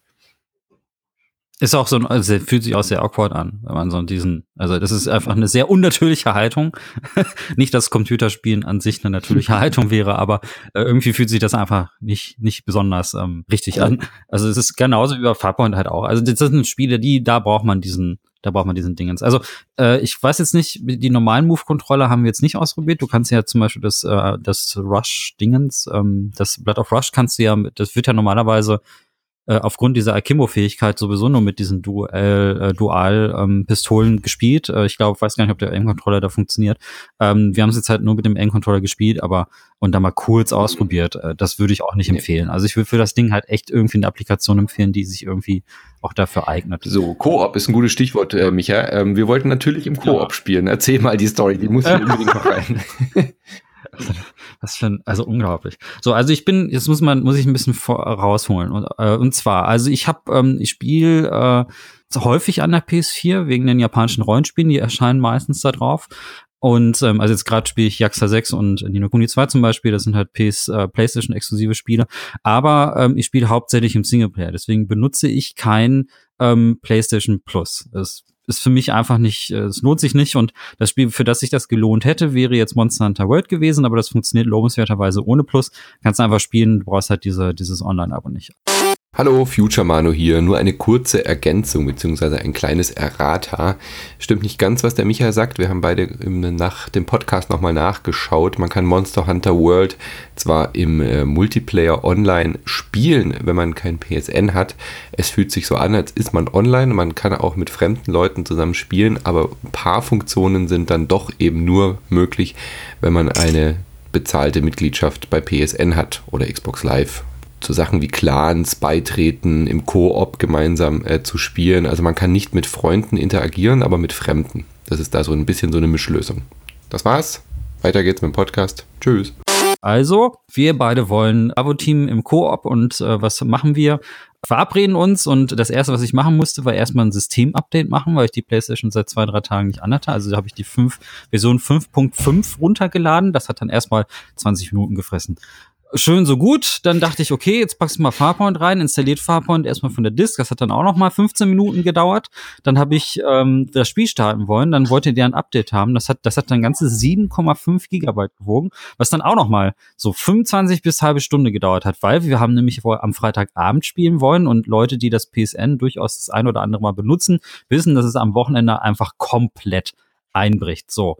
Ist auch so, also fühlt sich auch sehr awkward an, wenn man so diesen, also das ist einfach eine sehr unnatürliche Haltung. Nicht, dass Computerspielen an sich eine natürliche Haltung wäre, aber äh, irgendwie fühlt sich das einfach nicht nicht besonders ähm, richtig an. Also es ist genauso wie bei Farpoint halt auch. Also das sind Spiele, die, da braucht man diesen, da braucht man diesen Dingens. Also äh, ich weiß jetzt nicht, die normalen Move-Controller haben wir jetzt nicht ausprobiert. Du kannst ja zum Beispiel das, äh, das Rush-Dingens, ähm, das Blood of Rush kannst du ja, das wird ja normalerweise äh, aufgrund dieser Akimbo-Fähigkeit sowieso nur mit diesen Dual, äh, Dual-Pistolen ähm, gespielt. Äh, ich glaube, weiß gar nicht, ob der Aim-Controller da funktioniert. Ähm, wir haben es jetzt halt nur mit dem Aim-Controller gespielt, aber und dann mal kurz ausprobiert. Äh, das würde ich auch nicht nee. empfehlen. Also ich würde für das Ding halt echt irgendwie eine Applikation empfehlen, die sich irgendwie auch dafür eignet. So, Koop ist ein gutes Stichwort, äh, Micha. Ähm, wir wollten natürlich im Koop ja. spielen. Erzähl mal die Story, die muss ich unbedingt noch rein. Was für ein, also unglaublich. So, also ich bin, jetzt muss man, muss ich ein bisschen vor, rausholen. Und, äh, und zwar, also ich habe, ähm, ich spiele äh, häufig an der P S vier wegen den japanischen Rollenspielen, die erscheinen meistens da drauf. Und ähm, also jetzt gerade spiele ich Yakuza sechs und Ni no Kuni zwei zum Beispiel, das sind halt P S, äh, PlayStation-exklusive Spiele. Aber ähm, ich spiele hauptsächlich im Singleplayer, deswegen benutze ich kein ähm, PlayStation Plus. Das ist für mich einfach nicht, es lohnt sich nicht, und das Spiel, für das sich das gelohnt hätte, wäre jetzt Monster Hunter World gewesen, aber das funktioniert lobenswerterweise ohne Plus. Kannst einfach spielen, du brauchst halt diese, dieses Online-Abo nicht. Hallo, Future Manu hier. Nur eine kurze Ergänzung bzw. ein kleines Errata. Stimmt nicht ganz, was der Michael sagt. Wir haben beide im, nach dem Podcast nochmal nachgeschaut. Man kann Monster Hunter World zwar im äh, Multiplayer online spielen, wenn man kein P S N hat. Es fühlt sich so an, als ist man online. Man kann auch mit fremden Leuten zusammen spielen, aber ein paar Funktionen sind dann doch eben nur möglich, wenn man eine bezahlte Mitgliedschaft bei P S N hat oder Xbox Live. Zu Sachen wie Clans beitreten, im Koop gemeinsam äh, zu spielen. Also man kann nicht mit Freunden interagieren, aber mit Fremden. Das ist da so ein bisschen so eine Mischlösung. Das war's. Weiter geht's mit dem Podcast. Tschüss. Also, wir beide wollen Abo-Team im Koop, und äh, was machen wir? Verabreden uns, und das erste, was ich machen musste, war erstmal ein System-Update machen, weil ich die PlayStation seit zwei, drei Tagen nicht anhatte. Also da habe ich die fünf, Version fünf Punkt fünf runtergeladen. Das hat dann erstmal zwanzig Minuten gefressen. Schön, so gut. Dann dachte ich, okay, jetzt packst du mal Farpoint rein, installiert Farpoint erstmal von der Disk. Das hat dann auch noch mal fünfzehn Minuten gedauert. Dann habe ich ähm, das Spiel starten wollen. Dann wollte der ein Update haben. Das hat das hat dann ganze sieben Komma fünf Gigabyte gewogen, was dann auch noch mal so fünfundzwanzig bis halbe Stunde gedauert hat, weil wir haben nämlich am Freitagabend spielen wollen, und Leute, die das P S N durchaus das ein oder andere Mal benutzen, wissen, dass es am Wochenende einfach komplett einbricht. So.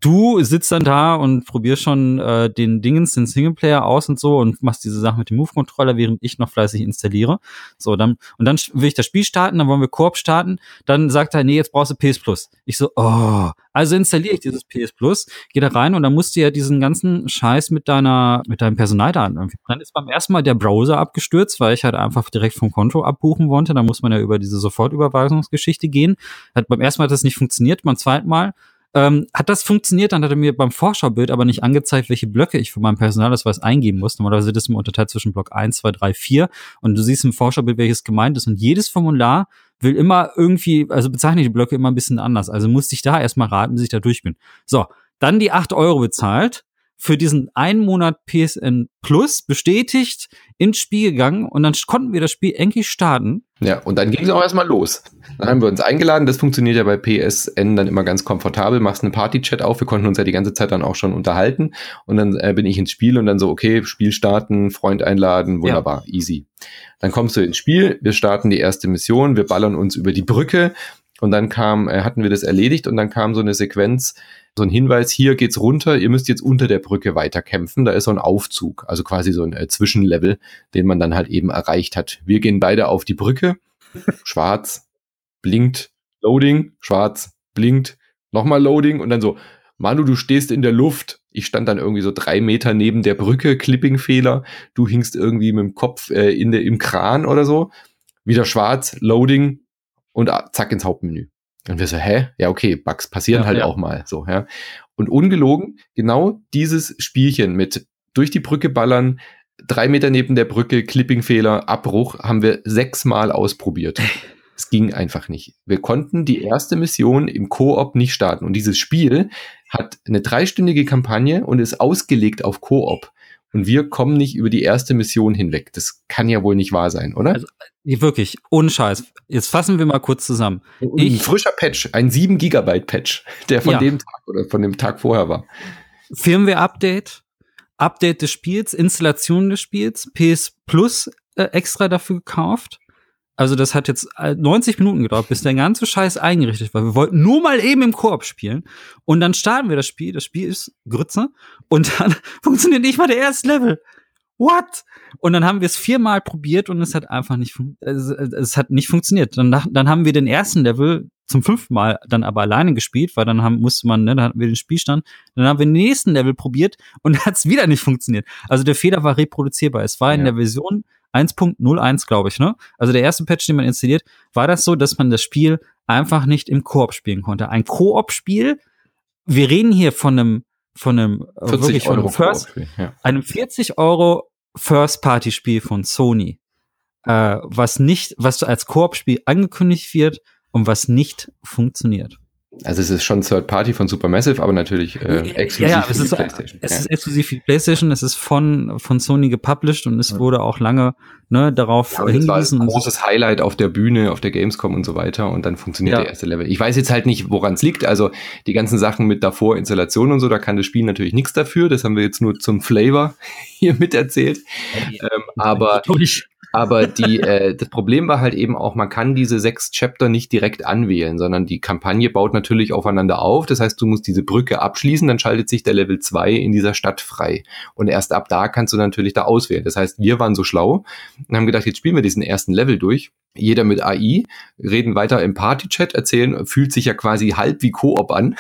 du sitzt dann da und probierst schon äh, den Dingens, den Singleplayer aus und so und machst diese Sache mit dem Move-Controller, während ich noch fleißig installiere. So, dann, und dann will ich das Spiel starten, dann wollen wir Koop starten, dann sagt er, nee, jetzt brauchst du P S Plus. Ich so, oh, also installiere ich dieses P S Plus, geh da rein und dann musst du ja diesen ganzen Scheiß mit deiner, mit deinem Personaldaten irgendwie. Dann ist beim ersten Mal der Browser abgestürzt, weil ich halt einfach direkt vom Konto abbuchen wollte. Da muss man ja über diese Sofortüberweisungsgeschichte gehen. Hat beim ersten Mal hat das nicht funktioniert, beim zweiten Mal Ähm, hat das funktioniert, dann hat er mir beim Vorschaubild aber nicht angezeigt, welche Blöcke ich für meinen Personalausweis eingeben muss. Normalerweise ist das immer unterteilt zwischen Block eins, zwei, drei, vier und du siehst im Vorschaubild, welches gemeint ist und jedes Formular will immer irgendwie, also bezeichnet die Blöcke immer ein bisschen anders. Also musste ich da erstmal raten, bis ich da durch bin. So, dann die acht Euro bezahlt, für diesen einen Monat P S N Plus bestätigt, ins Spiel gegangen und dann konnten wir das Spiel endlich starten. Ja, und dann ging es auch erstmal los. Dann haben wir uns eingeladen, das funktioniert ja bei P S N dann immer ganz komfortabel, machst einen Party-Chat auf, wir konnten uns ja die ganze Zeit dann auch schon unterhalten und dann äh, bin ich ins Spiel und dann so, okay, Spiel starten, Freund einladen, wunderbar, ja. Easy. Dann kommst du ins Spiel, wir starten die erste Mission, wir ballern uns über die Brücke und dann kam, äh, hatten wir das erledigt und dann kam so eine Sequenz, so ein Hinweis, hier geht's runter, ihr müsst jetzt unter der Brücke weiterkämpfen, da ist so ein Aufzug, also quasi so ein äh, Zwischenlevel, den man dann halt eben erreicht hat. Wir gehen beide auf die Brücke, schwarz, blinkt, Loading, schwarz, blinkt, nochmal Loading und dann so, Manu, du stehst in der Luft. Ich stand dann irgendwie so drei Meter neben der Brücke, Clipping-Fehler, du hingst irgendwie mit dem Kopf äh, in der, im Kran oder so, wieder schwarz, Loading und ah, zack ins Hauptmenü. Und wir so, hä? Ja, okay, Bugs passieren ja, halt ja. auch mal, so, ja. Und ungelogen, genau dieses Spielchen mit durch die Brücke ballern, drei Meter neben der Brücke, Clipping-Fehler, Abbruch, haben wir sechsmal ausprobiert. Es ging einfach nicht. Wir konnten die erste Mission im Koop nicht starten. Und dieses Spiel hat eine dreistündige Kampagne und ist ausgelegt auf Koop. Und wir kommen nicht über die erste Mission hinweg. Das kann ja wohl nicht wahr sein, oder? Also, wirklich, ohne Scheiß. Jetzt fassen wir mal kurz zusammen. Ich, ein frischer Patch, ein sieben Gigabyte Patch, der von ja. dem Tag oder von dem Tag vorher war. Firmware-Update, Update des Spiels, Installation des Spiels, P S Plus äh, extra dafür gekauft. Also das hat jetzt neunzig Minuten gedauert, bis der ganze Scheiß eingerichtet war. Wir wollten nur mal eben im Koop spielen. Und dann starten wir das Spiel. Das Spiel ist Grütze. Und dann funktioniert nicht mal der erste Level. What? Und dann haben wir es viermal probiert und es hat einfach nicht, fun- es, es hat nicht funktioniert. Dann, dann haben wir den ersten Level zum fünften Mal dann aber alleine gespielt, weil dann haben, musste man, ne, dann hatten wir den Spielstand. Dann haben wir den nächsten Level probiert und hat es wieder nicht funktioniert. Also der Fehler war reproduzierbar. Es war in ja. der Version eins Punkt null eins, glaube ich, ne? Also der erste Patch, den man installiert, war das so, dass man das Spiel einfach nicht im Koop spielen konnte. Ein Koop-Spiel, wir reden hier von einem, von einem, wirklich von einem First, ja. einem vierzig Euro First-Party-Spiel von Sony, äh, was nicht, was als Koop-Spiel angekündigt wird und was nicht funktioniert. Also es ist schon Third Party von Supermassive, aber natürlich äh, exklusiv ja, ja, für es die ist, PlayStation. Es ja. ist exklusiv für die PlayStation, es ist von von Sony gepublished und es ja. wurde auch lange ne, darauf ja, hingewiesen. Das war ein großes Highlight auf der Bühne, auf der Gamescom und so weiter und dann funktioniert ja. der erste Level. Ich weiß jetzt halt nicht, woran es liegt, also die ganzen Sachen mit davor, Installation und so, da kann das Spiel natürlich nichts dafür, das haben wir jetzt nur zum Flavor hier miterzählt, ja, ähm, aber Aber die, äh, das Problem war halt eben auch, man kann diese sechs Chapter nicht direkt anwählen, sondern die Kampagne baut natürlich aufeinander auf. Das heißt, du musst diese Brücke abschließen, dann schaltet sich der Level zwei in dieser Stadt frei. Und erst ab da kannst du natürlich da auswählen. Das heißt, wir waren so schlau und haben gedacht, jetzt spielen wir diesen ersten Level durch. Jeder mit A I, reden weiter im Party-Chat, erzählen, fühlt sich ja quasi halb wie Koop an.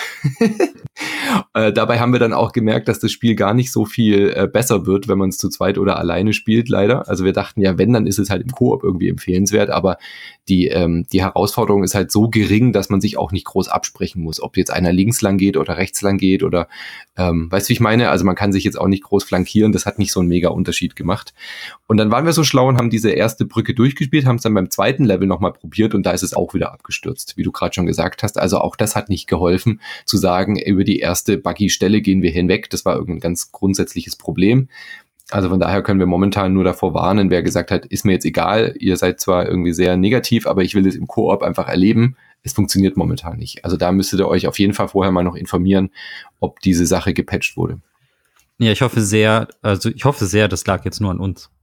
äh, dabei haben wir dann auch gemerkt, dass das Spiel gar nicht so viel äh, besser wird, wenn man es zu zweit oder alleine spielt, leider. Also wir dachten ja, wenn, dann ist es halt im Koop irgendwie empfehlenswert, aber die, ähm, die Herausforderung ist halt so gering, dass man sich auch nicht groß absprechen muss, ob jetzt einer links lang geht oder rechts lang geht oder, ähm, weißt du, wie ich meine? Also man kann sich jetzt auch nicht groß flankieren, das hat nicht so einen mega Unterschied gemacht. Und dann waren wir so schlau und haben diese erste Brücke durchgespielt, haben es dann beim zweiten Level nochmal probiert und da ist es auch wieder abgestürzt, wie du gerade schon gesagt hast. Also auch das hat nicht geholfen, zu sagen, über die erste Buggy-Stelle gehen wir hinweg. Das war irgendein ganz grundsätzliches Problem. Also von daher können wir momentan nur davor warnen, wer gesagt hat, ist mir jetzt egal, ihr seid zwar irgendwie sehr negativ, aber ich will es im Koop einfach erleben. Es funktioniert momentan nicht. Also da müsstet ihr euch auf jeden Fall vorher mal noch informieren, ob diese Sache gepatcht wurde. Ja, ich hoffe sehr, also ich hoffe sehr, das lag jetzt nur an uns.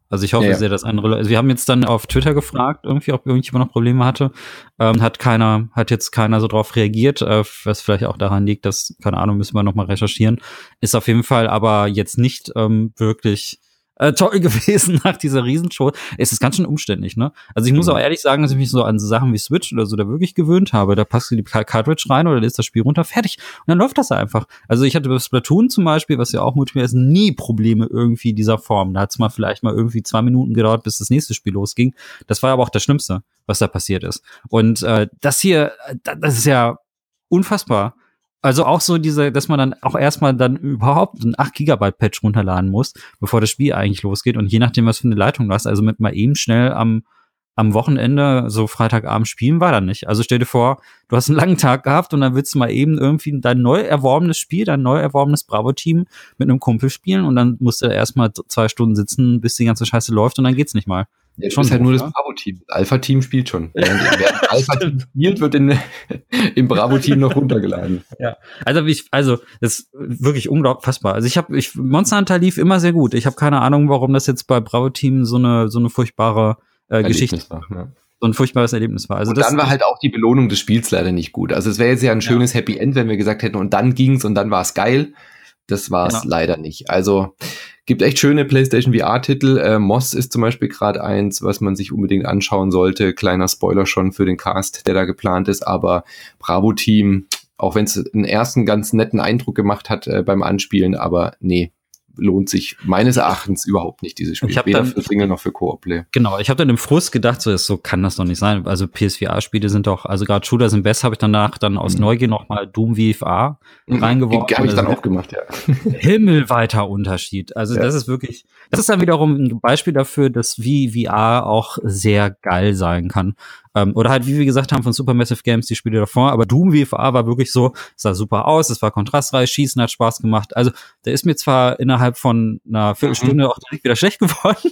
Also ich hoffe Ja, ja. sehr, dass andere Leute, also wir haben jetzt dann auf Twitter gefragt, irgendwie, ob irgendjemand noch Probleme hatte. Ähm, hat keiner, hat jetzt keiner so drauf reagiert, äh, was vielleicht auch daran liegt, dass, keine Ahnung, müssen wir noch mal recherchieren. Ist auf jeden Fall aber jetzt nicht ähm, wirklich äh, toll gewesen nach dieser Riesenshow. Es ist ganz schön umständlich, ne? Also ich muss Mhm. auch ehrlich sagen, dass ich mich so an so Sachen wie Switch oder so da wirklich gewöhnt habe. Da passt du die Cartridge rein oder lässt das Spiel runter, fertig. Und dann läuft das einfach. Also ich hatte bei Splatoon zum Beispiel, was ja auch Multiplayer ist, nie Probleme irgendwie dieser Form. Da hat es mal vielleicht mal irgendwie zwei Minuten gedauert, bis das nächste Spiel losging. Das war aber auch das Schlimmste, was da passiert ist. Und äh, das hier, das ist ja unfassbar. Also auch so diese, dass man dann auch erstmal dann überhaupt ein acht Gigabyte Patch runterladen muss, bevor das Spiel eigentlich losgeht. Und je nachdem, was für eine Leitung du hast, also mit mal eben schnell am am Wochenende, so Freitagabend spielen, war dann nicht. Also stell dir vor, du hast einen langen Tag gehabt und dann willst du mal eben irgendwie dein neu erworbenes Spiel, dein neu erworbenes Bravo-Team mit einem Kumpel spielen und dann musst du erstmal zwei Stunden sitzen, bis die ganze Scheiße läuft und dann geht's nicht mal. Ja, Schon ist halt doof, nur das ne? Bravo-Team. Das Alpha-Team spielt schon. Während, während Alpha-Team spielt, wird in, im Bravo-Team noch runtergeladen. Ja, also ich, also das ist wirklich unfassbar. Also ich habe, ich Monster Hunter lief immer sehr gut. Ich habe keine Ahnung, warum das jetzt bei Bravo Team so eine so eine furchtbare äh, Geschichte, War, ja. so ein furchtbares Erlebnis war. Also und das, dann war halt auch die Belohnung des Spiels leider nicht gut. Also es wäre jetzt ja ein schönes ja. Happy End, wenn wir gesagt hätten, und dann ging's und dann war es geil. Das war es genau. leider nicht. Also gibt echt schöne PlayStation V R-Titel. Äh, Moss ist zum Beispiel gerade eins, was man sich unbedingt anschauen sollte. Kleiner Spoiler schon für den Cast, der da geplant ist. Aber Bravo Team, auch wenn es einen ersten ganz netten Eindruck gemacht hat äh, beim Anspielen, aber nee, lohnt sich meines Erachtens überhaupt nicht, dieses Spiel. Ich Weder dann, für Single noch für Koop-Play. Genau, ich habe dann im Frust gedacht, so, so kann das doch nicht sein. Also P S V R-Spiele sind doch, also gerade Shooter sind besser, habe ich danach dann aus mhm. Neugier nochmal Doom V F R mhm. reingeworfen. Habe ich dann auch gemacht, ja. Himmelweiter Unterschied. Also ja. das ist wirklich, das ist dann wiederum ein Beispiel dafür, dass V R auch sehr geil sein kann. Ähm, oder halt, wie wir gesagt haben, von Supermassive Games die Spiele davor, aber Doom V F R war wirklich so, es sah super aus, es war kontrastreich, Schießen hat Spaß gemacht. Also der ist mir zwar innerhalb von einer Viertelstunde mhm. auch direkt wieder schlecht geworden,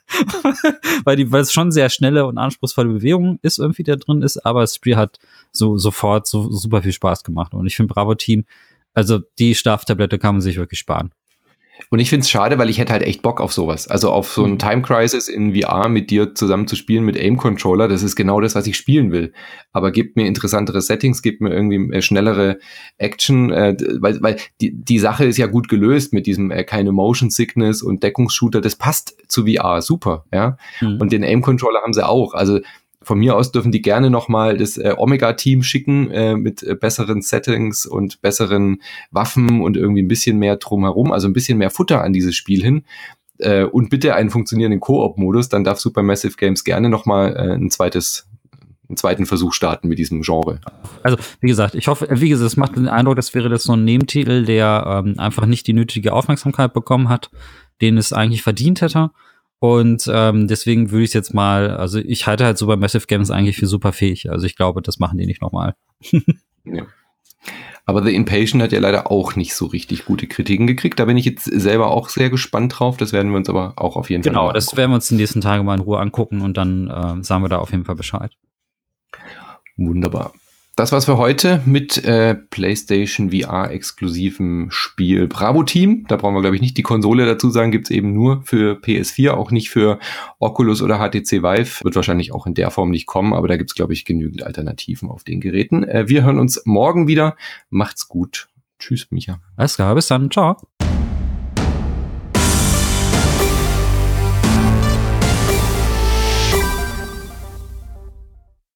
weil die, weil es schon sehr schnelle und anspruchsvolle Bewegung ist, irgendwie da drin ist, aber das Spiel hat so sofort so super viel Spaß gemacht. Und ich finde Bravo Team, also die Schlaftablette kann man sich wirklich sparen. Und ich finde es schade, weil ich hätte halt echt Bock auf sowas. Also auf so einen Time Crisis in V R mit dir zusammen zu spielen mit Aim-Controller. Das ist genau das, was ich spielen will. Aber gebt mir interessantere Settings, gebt mir irgendwie schnellere Action, äh, weil, weil die, die Sache ist ja gut gelöst mit diesem äh, keine Motion Sickness und Deckungsshooter. Das passt zu V R super, ja. Mhm. Und den Aim-Controller haben sie auch. Also von mir aus dürfen die gerne nochmal das äh, Omega-Team schicken äh, mit äh, besseren Settings und besseren Waffen und irgendwie ein bisschen mehr drumherum, also ein bisschen mehr Futter an dieses Spiel hin äh, und bitte einen funktionierenden Koop-Modus, dann darf Supermassive Games gerne nochmal äh, ein zweites, einen zweiten Versuch starten mit diesem Genre. Also wie gesagt, ich hoffe, wie gesagt, es macht den Eindruck, das wäre das so ein Nebentitel, der ähm, einfach nicht die nötige Aufmerksamkeit bekommen hat, den es eigentlich verdient hätte. Und ähm, deswegen würde ich es jetzt mal, also ich halte halt Supermassive Games eigentlich für super fähig. Also ich glaube, das machen die nicht nochmal. Ja. Aber The Impatient hat ja leider auch nicht so richtig gute Kritiken gekriegt. Da bin ich jetzt selber auch sehr gespannt drauf. Das werden wir uns aber auch auf jeden Fall Genau, das werden wir uns die nächsten Tage mal in Ruhe angucken und dann äh, sagen wir da auf jeden Fall Bescheid. Wunderbar. Das war's für heute mit äh, PlayStation V R-exklusivem Spiel Bravo Team. Da brauchen wir, glaube ich, nicht die Konsole dazu sagen. Gibt's eben nur für P S vier, auch nicht für Oculus oder H T C Vive. Wird wahrscheinlich auch in der Form nicht kommen, aber da gibt's, glaube ich, genügend Alternativen auf den Geräten. Äh, wir hören uns morgen wieder. Macht's gut. Tschüss, Micha. Alles klar, bis dann. Ciao.